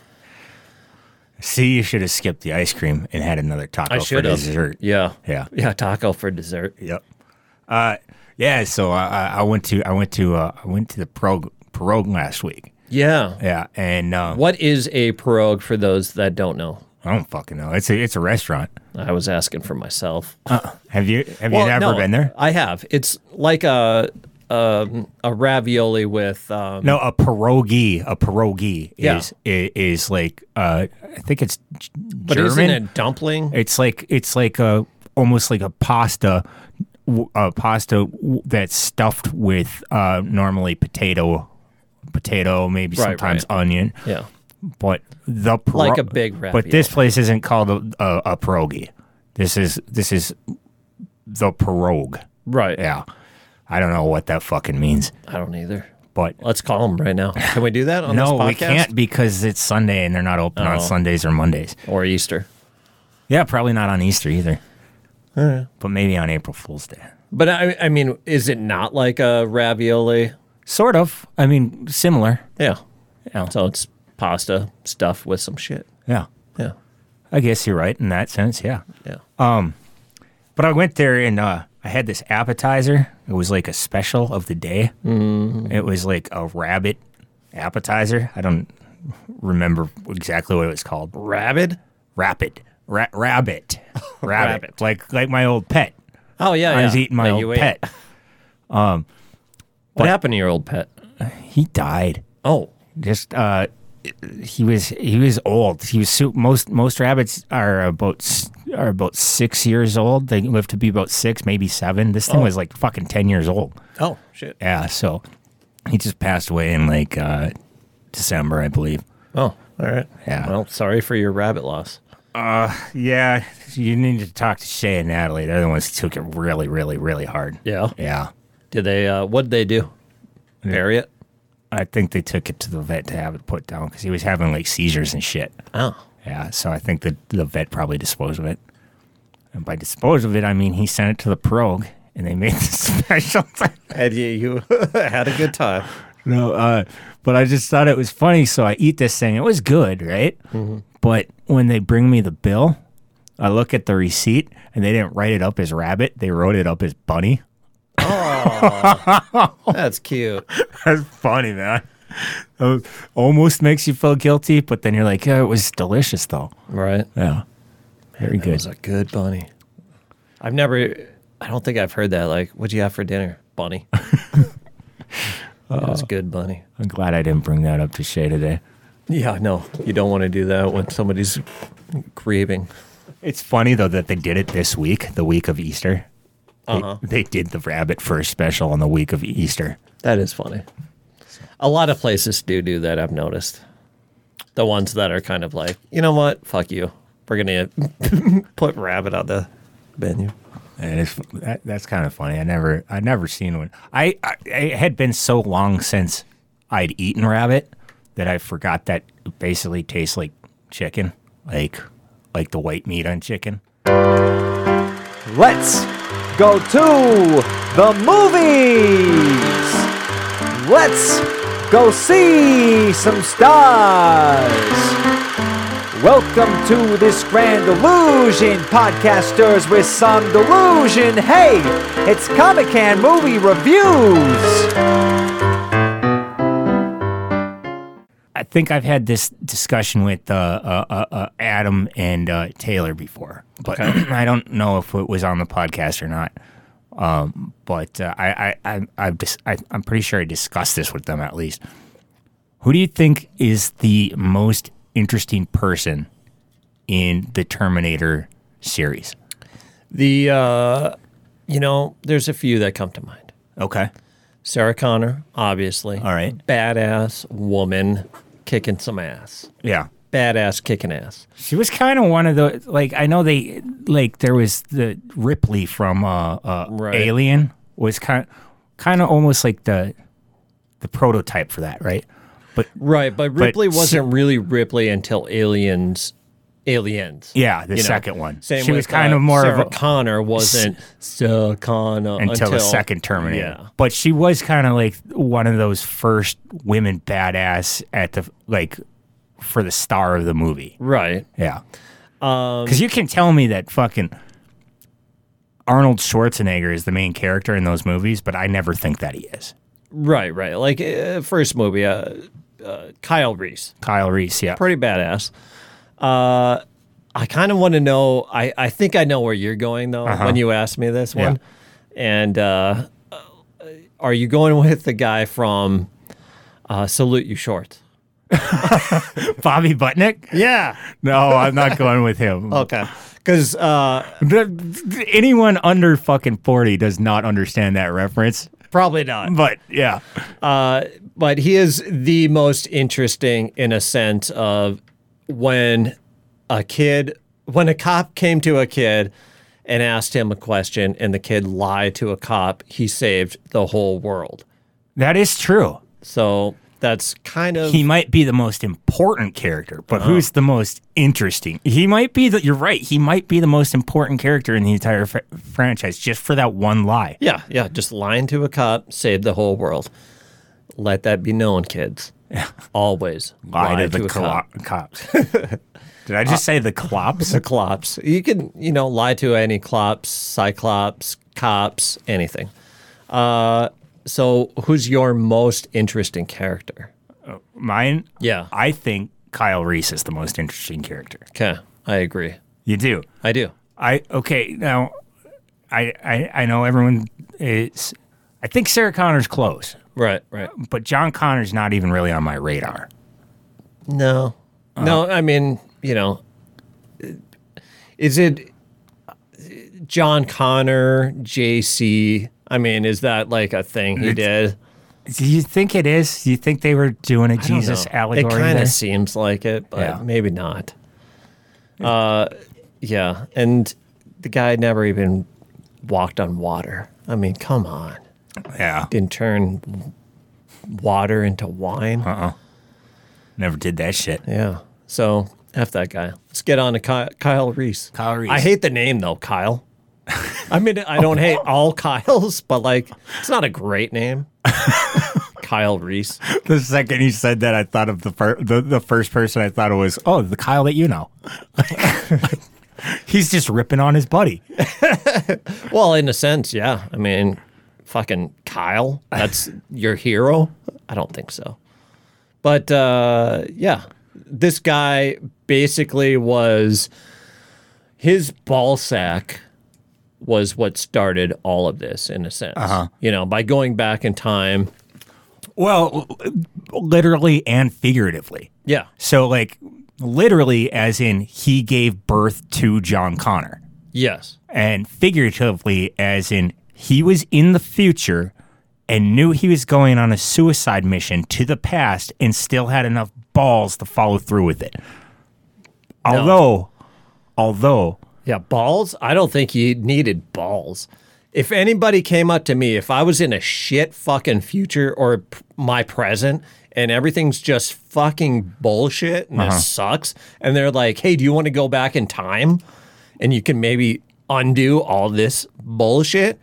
see, you should have skipped the ice cream and had another taco I for should have. dessert. Yeah. Yeah. Yeah, taco for dessert. Yep. Uh, yeah. So I, I I went to I went to uh, I went to the Pirogue, Pirogue last week. Yeah. Yeah, and um, What is a pirogue for those that don't know? I don't fucking know. It's a it's a restaurant. I was asking for myself. Uh, have you have Well, you never no, been there? I have. It's like a um, a ravioli with um, No, a pierogi. A pierogi Yeah. is is, is like uh, I think it's G- but German. isn't it dumpling? It's like it's like a almost like a pasta, w- a pasta w- that's stuffed with uh, normally potato, potato, maybe Right, sometimes right. onion. Yeah. But the piro- Like a big But this ravioli. place isn't called a, a, a pierogi. This is this is the pirogue. Right. Yeah. I don't know what that fucking means. I don't either. But Let's call them right now. Can we do that on no, this podcast? we can't because it's Sunday and they're not open on Oh. Sundays or Mondays. Or Easter. Yeah, probably not on Easter either. But maybe on April Fool's Day. But I, I mean, is it not like a ravioli? Sort of. I mean, similar. Yeah. Yeah. So it's pasta stuffed with some shit. Yeah. Yeah. I guess you're right in that sense. Yeah. Yeah. Um, but I went there and uh, I had this appetizer. It was like a special of the day. Mm. It was like a rabbit appetizer. I don't remember exactly what it was called. Rabbit? Rabbit. Ra- rabbit. rabbit. Rabbit. Like like my old pet. Oh, yeah, I yeah. was eating my that old you ate. pet. Um, What but- happened to your old pet? He died. Oh. Just uh, he was he was old. He was su- most most rabbits are about s- are about six years old. They live to be about six, maybe seven. This thing Oh. was like fucking ten years old. Oh, shit. Yeah, so he just passed away in like uh, December, I believe. Oh, all right. Yeah. Well, sorry for your rabbit loss. Uh, yeah, you need to talk to Shay and Natalie. They're the ones who took it really, really, really hard. Yeah. Yeah. Did they? Uh, what did they do? Bury it? I think they took it to the vet to have it put down because he was having like seizures and shit. Oh. Yeah, so I think the the vet probably disposed of it. And by dispose of it, I mean he sent it to the Progue and they made the special. And you, you had a good time. No, uh, but I just thought it was funny, so I eat this thing. It was good, right? Mm-hmm. But when they bring me the bill, I look at the receipt and they didn't write it up as rabbit; they wrote it up as bunny. Oh, that's cute. That's funny, man. It almost makes you feel guilty, but then you're like, yeah, it was delicious, though. Right. Yeah. Very That good. was a good bunny. I've never, I don't think I've heard that. Like, what'd you have for dinner? Bunny. That was good, bunny. I'm glad I didn't bring that up to Shay today. Yeah, no, you don't want to do that when somebody's grieving. It's funny, though, that they did it this week, the week of Easter. They, Uh-huh. they did the rabbit first special on the week of Easter. That is funny. A lot of places do do that, I've noticed. The ones that are kind of like, you know what? Fuck you. We're going to put rabbit on the menu. And it's that, that's kind of funny. I never, I never seen one. I, I, it had been so long since I'd eaten rabbit that I forgot that it basically tastes like chicken, like, like the white meat on chicken. Let's go to the movies. Let's go see some stars. Welcome to this grand illusion, podcasters with some delusion. Hey, it's Comic Can Movie Reviews. I think I've had this discussion with uh, uh, uh, uh, Adam and uh, Taylor before, but I don't know if it was on the podcast or not. Um, but uh, I, I, I, I've dis- I, I'm pretty sure I discussed this with them at least. Who do you think is the most interesting person in the Terminator series? The, uh, you know, there's a few that come to mind. Okay. Sarah Connor, obviously. All right. Badass woman kicking some ass. Yeah. Badass kicking ass. She was kind of one of the, like, I know they, like, there was the Ripley from uh, uh, Right. Alien was kind of, kind of almost like the, the prototype for that, right? But Right, but but Ripley Sa- wasn't really Ripley until Aliens. Aliens. Yeah, the you know? second one. Same She with, was kind uh, of more Sarah of a, Connor wasn't Sarah Connor until, until the second Terminator. Yeah. But she was kind of like one of those first women badass at the, like, for the star of the movie. Right. Yeah. Um, Because you can tell me that fucking Arnold Schwarzenegger is the main character in those movies, but I never think that he is. Right, right. Like uh, first movie, uh, uh, Kyle Reese, Kyle Reese, yeah. pretty badass. Uh, I kind of want to know. I, I think I know where you're going though Uh-huh. when you asked me this Yeah. one. And uh, uh, are you going with the guy from uh, Salute You Short? Bobby Butnick? Yeah. No, I'm not going with him. Okay. Because uh, The- anyone under fucking forty does not understand that reference. probably not. But yeah. Uh, but he is the most interesting in a sense of when a kid, when a cop came to a kid and asked him a question and the kid lied to a cop, he saved the whole world. That is true. So that's kind of He might be the most important character, but Uh-huh. who's the most interesting? He might be the, you're right, he might be the most important character in the entire fr- franchise just for that one lie. yeah, yeah, just lying to a cop saved the whole world. Let that be known, kids. Yeah. Always Lie, to the a clo- cop. cops. Did I just say the clops? The clops. You can, you know, lie to any clops, cyclops, cops, anything. Uh, so who's your most interesting character? Mine? Yeah. I think Kyle Reese is the most interesting character. Okay. I agree. You do. I do. I okay now. I I, I know everyone is. I think Sarah Connor's close. Right, right. But John Connor's not even really on my radar. No. Uh, no, I mean, you know, is it John Connor, J C? I mean, is that like a thing he did? Do you think it is? Do you think they were doing a Jesus allegory? It kind there? of seems like it, but Yeah. maybe not. Uh, yeah, and the guy never even walked on water. I mean, come on. Yeah. Didn't turn water into wine. Uh-uh. Never did that shit. Yeah. So, F that guy. Let's get on to Kyle, Kyle Reese. Kyle Reese. I hate the name, though, Kyle. I mean, I don't hate all Kyles, but, like, it's not a great name. Kyle Reese. The second you said that, I thought of the, fir- the the first person I thought it was, oh, the Kyle that you know. He's just ripping on his buddy. Well, in a sense, yeah. I mean, fucking Kyle, that's your hero? I don't think so. But, uh, yeah, this guy basically was, his ball sack was what started all of this, in a sense. Uh-huh. You know, by going back in time. Well, literally and figuratively. Yeah. So, like, literally as in he gave birth to John Connor. Yes. And figuratively as in he was in the future and knew he was going on a suicide mission to the past and still had enough balls to follow through with it. No. Although, although... Yeah, balls? I don't think he needed balls. If anybody came up to me, if I was in a shit fucking future or p- my present and everything's just fucking bullshit and Uh-huh. this sucks, and they're like, hey, do you want to go back in time and you can maybe undo all this bullshit?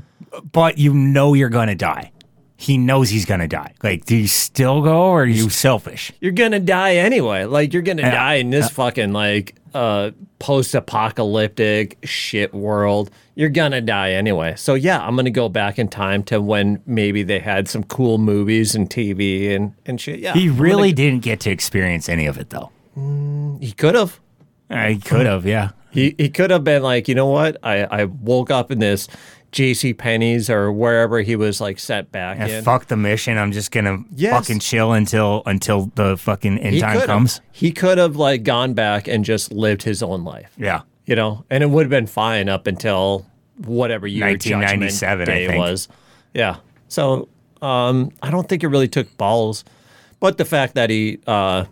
But you know you're going to die. He knows he's going to die. Like, do you still go or are you selfish? You're going to die anyway. Like, you're going to Yeah. die in this fucking, like, uh, post-apocalyptic shit world. You're going to die anyway. So, yeah, I'm going to go back in time to when maybe they had some cool movies and T V and, and shit. Yeah. He I'm really gonna- didn't get to experience any of it, though. He could have. Uh, he could have, yeah. He he could have been like, you know what? I, I woke up in this J C Penney's or wherever he was like set back Yeah, in. fuck the mission. I'm just gonna Yes. fucking chill until until the fucking end He time could've. comes. He could have like gone back and just lived his own life. Yeah. You know, and it would have been fine up until whatever year nineteen Judgment ninety-seven, I Day think. was. Yeah. So um, I don't think it really took balls, but the fact that he uh,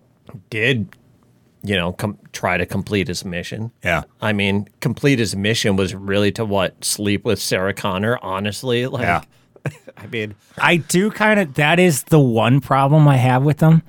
did, you know, com- try to complete his mission. Yeah. I mean, complete his mission was really to what? Sleep with Sarah Connor, honestly? Like, Yeah. I mean, I do kind of. That is the one problem I have with him,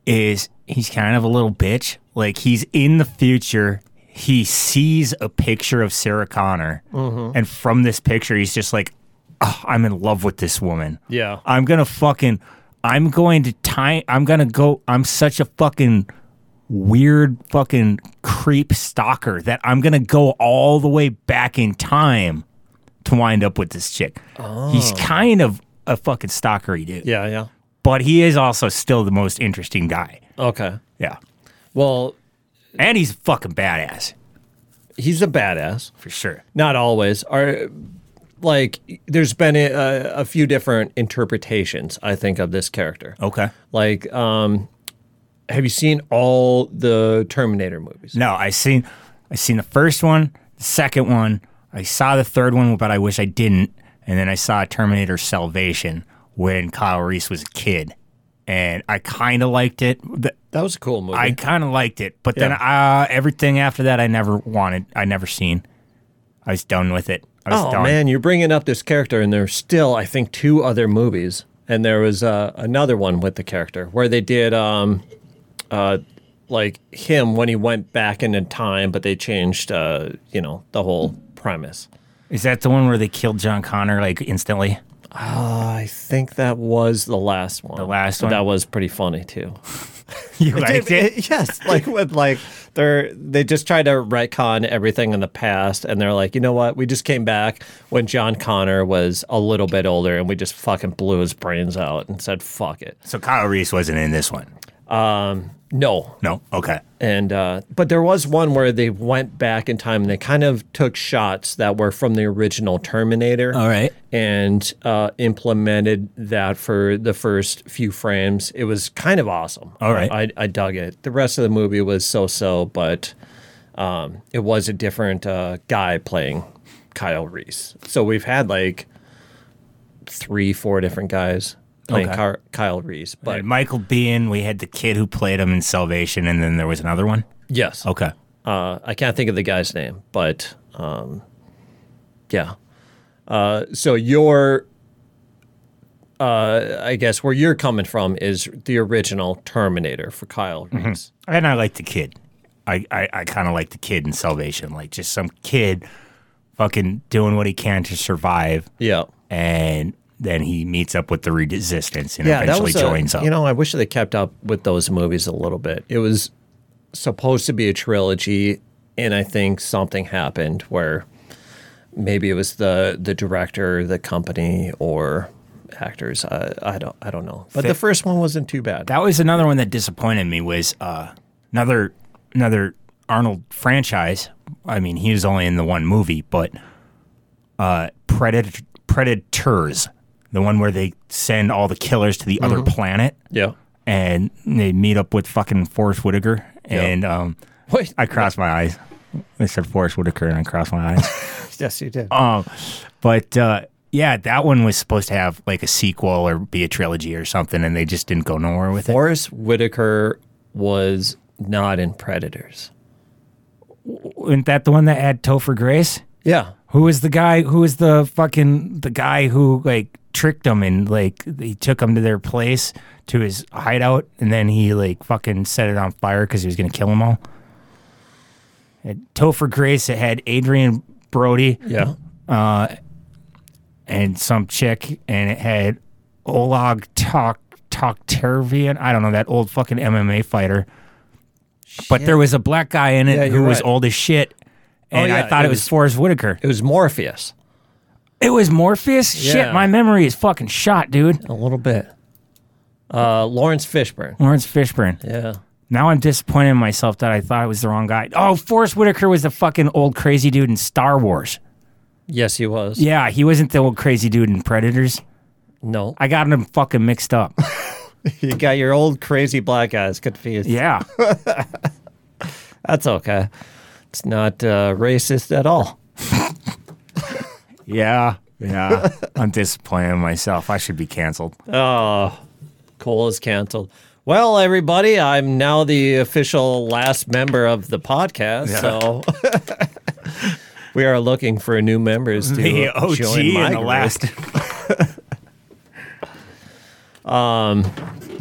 is he's kind of a little bitch. Like, he's in the future. He sees a picture of Sarah Connor, Mhm. and from this picture, he's just like, oh, I'm in love with this woman. Yeah. I'm gonna fucking. I'm going to time. I'm gonna go. I'm such a fucking weird fucking creep stalker that I'm gonna go all the way back in time to wind up with this chick. Oh. He's kind of a fucking stalkery dude. Yeah, yeah. But he is also still the most interesting guy. Okay. Yeah. Well, and he's a fucking badass. He's a badass. For sure. Not always. Are like there's been a, a few different interpretations, I think, of this character. Okay. Like, um, have you seen all the Terminator movies? No, I seen I seen the first one, the second one. I saw the third one, but I wish I didn't. And then I saw Terminator Salvation when Kyle Reese was a kid, and I kind of liked it. The- That was a cool movie. I kind of liked it, but then Yeah. uh, everything after that I never wanted. I never seen. I was done with it. I was Oh done. man, you're bringing up this character, and there's still, I think, two other movies, and there was uh, another one with the character where they did, um, uh, like him when he went back into time, but they changed, uh, you know, the whole premise. Is that the one where they killed John Connor like instantly? Uh, I think that was the last one. The last one? That was pretty funny too. You liked it? Yes, like with like they're they just tried to retcon everything in the past, and they're like, you know what? We just came back when John Connor was a little bit older, and we just fucking blew his brains out and said, "Fuck it." So Kyle Reese wasn't in this one. Um, no. No? Okay. And uh, but there was one where they went back in time and they kind of took shots that were from the original Terminator. All right. And uh, implemented that for the first few frames. It was kind of awesome. All right. I, I dug it. The rest of the movie was so-so, but um, it was a different uh, guy playing Kyle Reese. So we've had like three, four different guys playing Okay. Car- Kyle Reese. But And Michael Biehn, we had the kid who played him in Salvation, and then there was another one? yes. Okay. Uh, I can't think of the guy's name, but um, yeah. Uh, so your, uh, I guess where you're coming from is the original Terminator for Kyle Reese. And I like the kid. I, I, I kind of like the kid in Salvation. Like, just some kid fucking doing what he can to survive. Yeah. And then he meets up with the resistance and Yeah, that eventually was a, joins up. You know, I wish they kept up with those movies a little bit. It was supposed to be a trilogy, and I think something happened where maybe it was the the director, the company, or actors. I, I don't I don't know. But the first one wasn't too bad. That was another one that disappointed me. Was uh, another another Arnold franchise. I mean, he was only in the one movie, but uh, Predator, Predators, the one where they send all the killers to the other planet. Yeah. And they meet up with fucking Forrest Whitaker. And um, Wait. I crossed my eyes. I said Forrest Whitaker, and I crossed my eyes. Yes, you did. Um, but uh, yeah, that one was supposed to have like a sequel or be a trilogy or something, and they just didn't go nowhere with it. Forrest Whitaker was not in Predators. Isn't that the one that had Topher Grace? Yeah. Who was the guy? Who was the fucking the guy who like tricked them and like he took them to their place to his hideout, and then he like fucking set it on fire because he was gonna kill them all. It, Topher Grace. It had Adrian Brody. Yeah. Uh, and some chick, and it had Oleg Tok Toktarvian. I don't know, that old fucking M M A fighter. But there was a black guy in it Yeah, who you're was right. old as shit, and Oh, yeah, I thought it it was, was- Forrest Whitaker. It was Morpheus. It was Morpheus? Yeah. Shit, my memory is fucking shot, dude. A little bit. Uh, Lawrence Fishburne. Lawrence Fishburne. Yeah. Now I'm disappointed in myself that I thought it was the wrong guy. Oh, Forrest Whitaker was the fucking old crazy dude in Star Wars. Yes, he was. Yeah, he wasn't the old crazy dude in Predators. No. I got them fucking mixed up. You got your old crazy black guys confused. Yeah. That's okay. It's not uh, racist at all. Yeah, yeah. I'm disappointed in myself. I should be canceled. Oh, Cole is canceled. Well, everybody, I'm now the official last member of the podcast, Yeah. so we are looking for new members to The O G join my and the group. last. Um.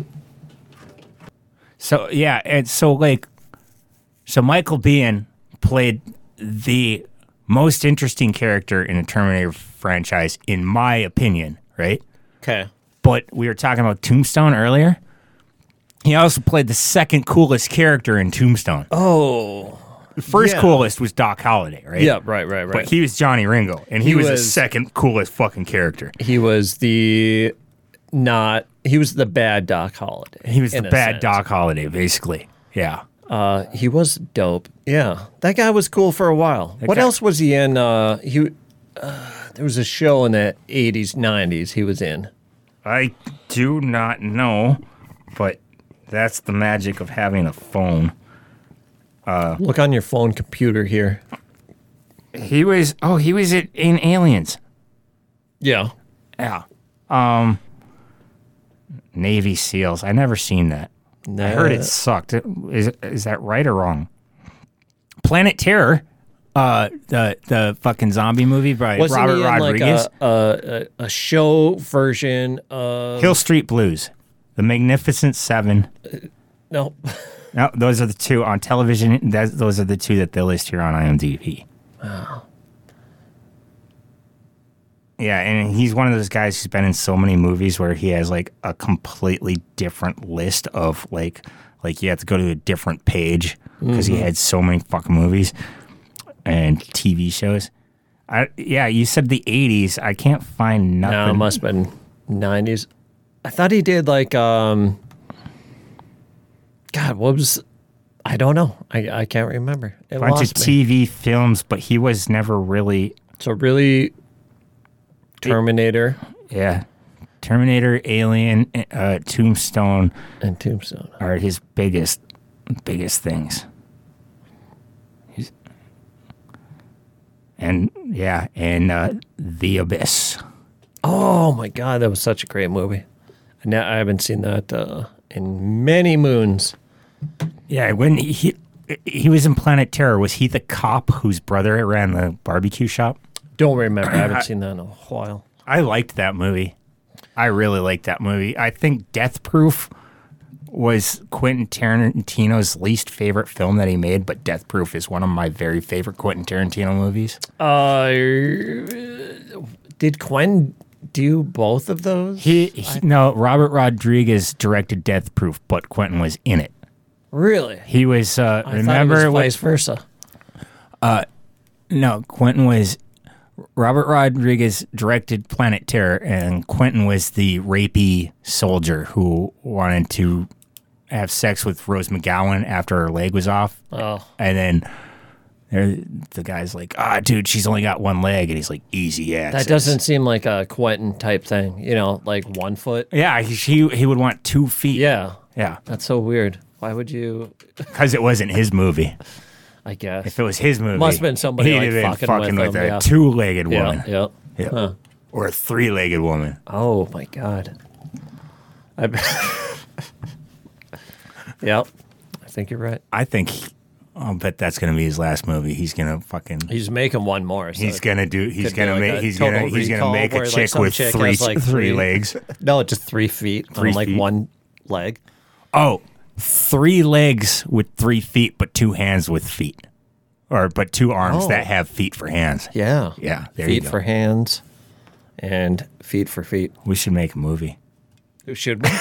So yeah, and so like, so Michael Biehn played the most interesting character in the Terminator franchise, in my opinion, right? Okay. But we were talking about Tombstone earlier. He also played the second coolest character in Tombstone. Oh. The first yeah. coolest was Doc Holliday, right? Yeah, right, right, right. But he was Johnny Ringo, and he, He was, the was- second coolest fucking character. He was the not. He was the bad Doc Holliday. He was in the a bad sense. Doc Holliday, basically. Yeah. Uh, he was dope. Yeah, that guy was cool for a while. That What guy- else was he in? Uh, he uh, there was a show in the eighties, nineties. He was in. I do not know, but that's the magic of having a phone. Uh, Look on your phone computer here. he was. Oh, he was in, in Aliens. Yeah. Yeah. Um. Navy SEALs. I never seen that. I heard it sucked. Is is that right or wrong? Planet Terror, uh, the the fucking zombie movie by Wasn't Robert he in Rodriguez. like a, a, a show version of Hill Street Blues, The Magnificent Seven. No. No, those are the two on television. That, those are the two that they list here on IMDb. Oh. Yeah, and he's one of those guys who's been in so many movies where he has like a completely different list of like, like you have to go to a different page because he Mhm. had so many fucking movies and T V shows. I yeah, you said the eighties. I can't find nothing. No, it must have been nineties. I thought he did like um God, what was? I don't know. I, I can't remember. It A bunch of lost me. T V films, but he was never really. So really, Terminator. Yeah. Terminator, Alien, uh, Tombstone, and Tombstone are his biggest, biggest things. He's, and yeah, and uh, The Abyss. Oh my God, that was such a great movie. Now I haven't seen that uh, in many moons. Yeah, when he he was in Planet Terror, was he the cop whose brother ran the barbecue shop? Don't remember. I haven't seen that in a while. I liked that movie. I really liked that movie. I think Death Proof was Quentin Tarantino's least favorite film that he made, but Death Proof is one of my very favorite Quentin Tarantino movies. Uh, did Quentin do both of those? He, he no, Robert Rodriguez directed Death Proof, but Quentin was in it. Really? He was. Uh, I remember thought it was what- vice versa. Uh, no, Quentin was. Robert Rodriguez directed Planet Terror, and Quentin was the rapey soldier who wanted to have sex with Rose McGowan after her leg was off. Oh. And then there, the guy's like, ah, dude, she's only got one leg. And he's like, easy access. That doesn't seem like a Quentin type thing. You know, like one foot. Yeah, he, he would want two feet. Yeah. Yeah. That's so weird. Why would you? Because it wasn't his movie. I guess. If it was his movie, Must have been somebody he'd like have been fucking, fucking with, with, him, a yeah. two-legged Yeah, woman. Yep. Yeah. Huh. Or a three-legged woman. Oh my God. I. Yep. I think you're right. I think. He, I'll bet that's going to be his last movie. He's going to fucking. He's making one more. So he's going to do. He's could going to be like make. a He's going to. Total He's going to Recall make where, a like, chick some with chick three has, like, three three- legs. No, just three feet Three on like feet. one leg. Oh, three legs with three feet, but two hands with feet, or but two arms Oh. that have feet for hands. Yeah. Yeah. There you Feet go. for hands and feet for feet. We should make a movie. Should we?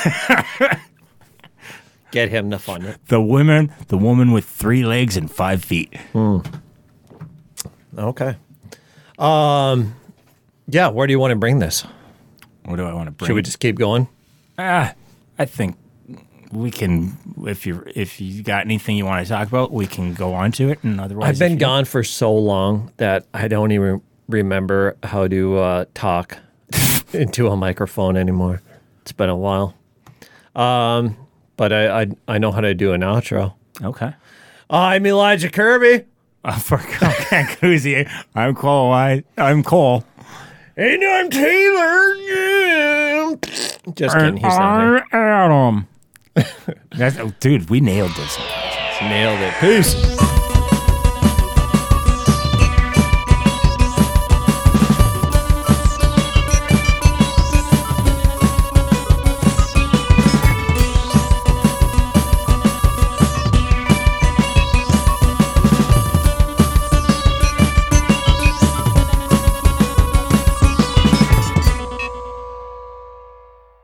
Get him to fund it. The woman, the woman with three legs and five feet. Hmm. Okay. Um. Yeah. Where do you want to bring this? What do I want to bring? Should we just keep going? Ah, I think we can. If you if you got anything you want to talk about, we can go on to it. And otherwise, I've been if you- gone for so long that I don't even remember how to uh, talk into a microphone anymore. It's been a while. Um, but I, I I know how to do an outro. Okay. I'm Elijah Kirby. Uh, for Comeback Koozie, I'm Cole. I, I'm Cole. And I'm Taylor. Yeah. Just kidding. He's not here. I'm Adam. That's, oh, dude, we nailed this. Nailed it. Peace.